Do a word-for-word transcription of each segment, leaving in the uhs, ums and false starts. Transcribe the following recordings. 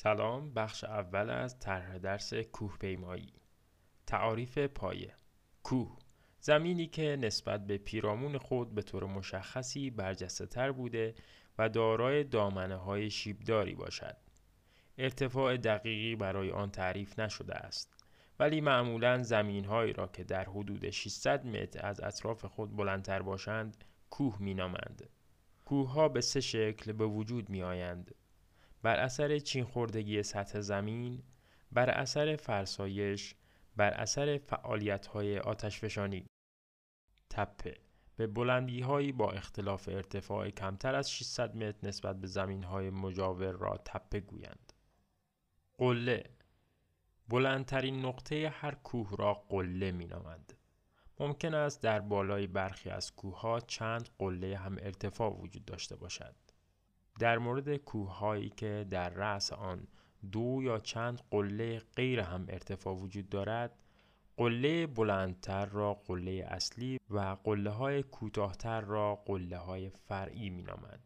سلام، بخش اول از طرح درس کوهپیمایی. تعاریف پایه. کوه، زمینی که نسبت به پیرامون خود به طور مشخصی برجسته تر بوده و دارای دامنه های شیبداری باشد. ارتفاع دقیقی برای آن تعریف نشده است، ولی معمولاً زمین‌هایی را که در حدود ششصد متر از اطراف خود بلندتر باشند کوه می‌نامند. کوه‌ها به سه شکل به وجود می‌آیند: بر اثر چین خوردگی سطح زمین، بر اثر فرسایش، بر اثر فعالیت‌های آتشفشانی. تپه، به بلندی‌هایی با اختلاف ارتفاع کمتر از ششصد متر نسبت به زمین‌های مجاور را تپه گویند. قله، بلندترین نقطه هر کوه را قله می‌نامند. ممکن است در بالای برخی از کوه‌ها چند قله هم ارتفاع وجود داشته باشد. در مورد کوه‌هایی که در رأس آن دو یا چند قله غیر هم ارتفاع وجود دارد، قله بلندتر را قله اصلی و قله‌های کوتاه‌تر را قله‌های فرعی می‌نامند.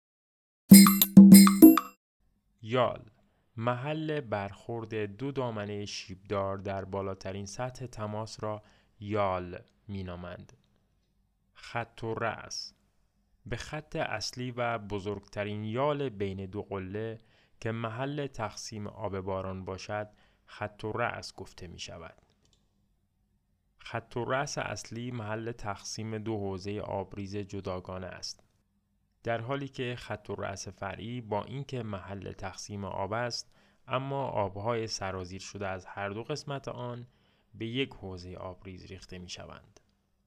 یال، محل برخورد دو دامنه شیبدار در بالاترین سطح تماس را یال می‌نامند. خط و رأس، به خط اصلی و بزرگترین یال بین دو قله که محل تقسیم آب باران باشد خط و رأس گفته می شود. خط و رأس اصلی محل تقسیم دو حوزه آبریز جداگانه است، در حالی که خط و رأس فرعی با اینکه محل تقسیم آب است، اما آبهای سرازیر شده از هر دو قسمت آن به یک حوزه آبریز ریخته می شوند.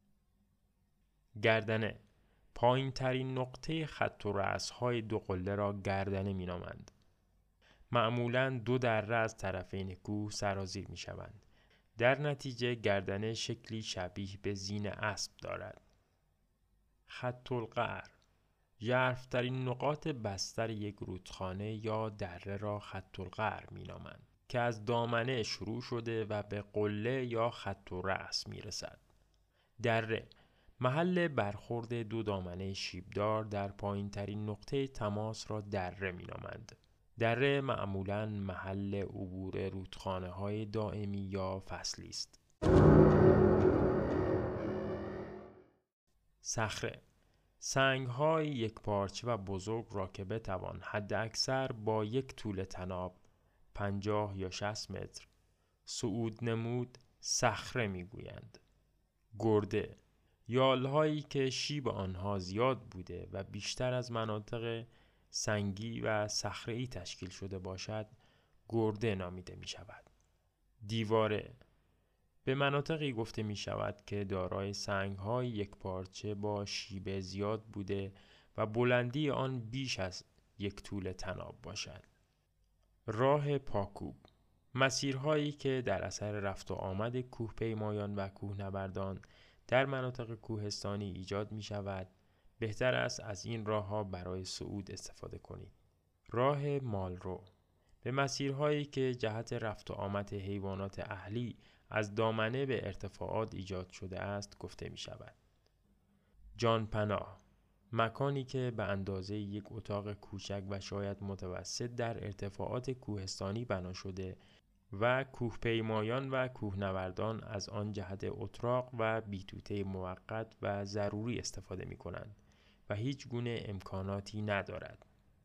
گردنه، پایین ترین نقطه خط و رأس های دو قله را گردنه می نامند. معمولاً دو دره از طرفین کوه سرازیر می شوند. در نتیجه گردنه شکلی شبیه به زین اسب دارد. خط القعر، ژرف‌ترین نقاط بستر یک رودخانه یا دره را خط القعر می نامند که از دامنه شروع شده و به قله یا خط و رأس می رسد. دره، محل برخورد دو دامنه شیبدار در پایین ترین نقطه تماس را دره می نامند. دره معمولاً محل عبور رودخانه های دائمی یا فصلی است. صخره، سنگ های یک پارچه و بزرگ را که بتوان حد اکثر با یک طول تناب پنجاه یا شصت متر صعود نمود صخره می گویند. گرده، یالهایی که شیب آنها زیاد بوده و بیشتر از مناطق سنگی و صخره‌ای تشکیل شده باشد گرده نامیده می شود. دیواره، به مناطقی گفته می شود که دارای سنگ‌های یک پارچه با شیب زیاد بوده و بلندی آن بیش از یک طول تناب باشد. راه پاکوب، مسیرهایی که در اثر رفت و آمد کوهپیمایان و کوهنوردان در مناطق کوهستانی ایجاد می شود. بهتر است از این راه ها برای صعود استفاده کنید. راه مالرو، به مسیرهایی که جهت رفت و آمد حیوانات اهلی از دامنه به ارتفاعات ایجاد شده است گفته می شود. جانپناه، مکانی که به اندازه یک اتاق کوچک و شاید متوسط در ارتفاعات کوهستانی بنا شده و کوهپیمایان و کوهنوردان از آن جهت اتراق و بیتوته موقت و ضروری استفاده می کنند و هیچ گونه امکاناتی ندارد.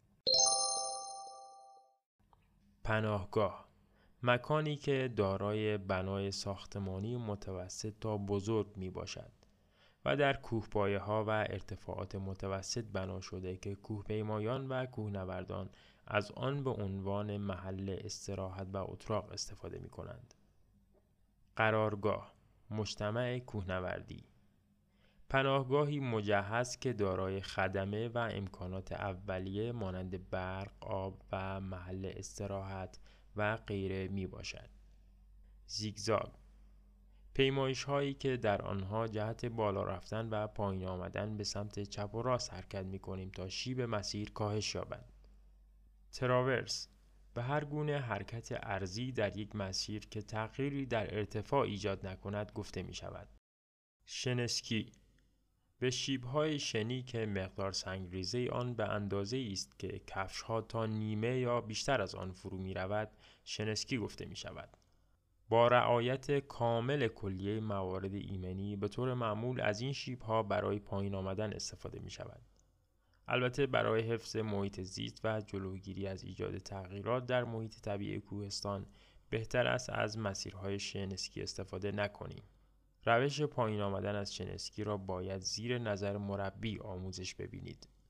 پناهگاه، مکانی که دارای بنای ساختمانی متوسط تا بزرگ می باشد و در کوهپایه ها و ارتفاعات متوسط بنا شده که کوهپیمایان و کوهنوردان از آن به عنوان محل استراحت و اتراق استفاده می کنند. قرارگاه، مجتمع کوهنوردی، پناهگاهی مجهز که دارای خدمه و امکانات اولیه مانند برق، آب و محل استراحت و غیره می باشد. زیگزاگ، پیمایش هایی که در آنها جهت بالا رفتن و پایین آمدن به سمت چپ و راست حرکت می کنیم تا شیب مسیر کاهش یابد. تراورس، به هر گونه حرکت ارضی در یک مسیر که تغییری در ارتفاع ایجاد نکند گفته می شود. شنسکی، به شیب‌های شنی که مقدار سنگریزه آن به اندازه است که کفش‌ها تا نیمه یا بیشتر از آن فرو می‌رود شنسکی گفته می‌شود. با رعایت کامل کلیه موارد ایمنی به طور معمول از این شیب‌ها برای پایین آمدن استفاده می‌شود. البته برای حفظ محیط زیست و جلوگیری از ایجاد تغییرات در محیط طبیعی کوهستان بهتر است از مسیرهای شنسکی استفاده نکنیم. روش پایین آمدن از شنسکی را باید زیر نظر مربی آموزش ببینید.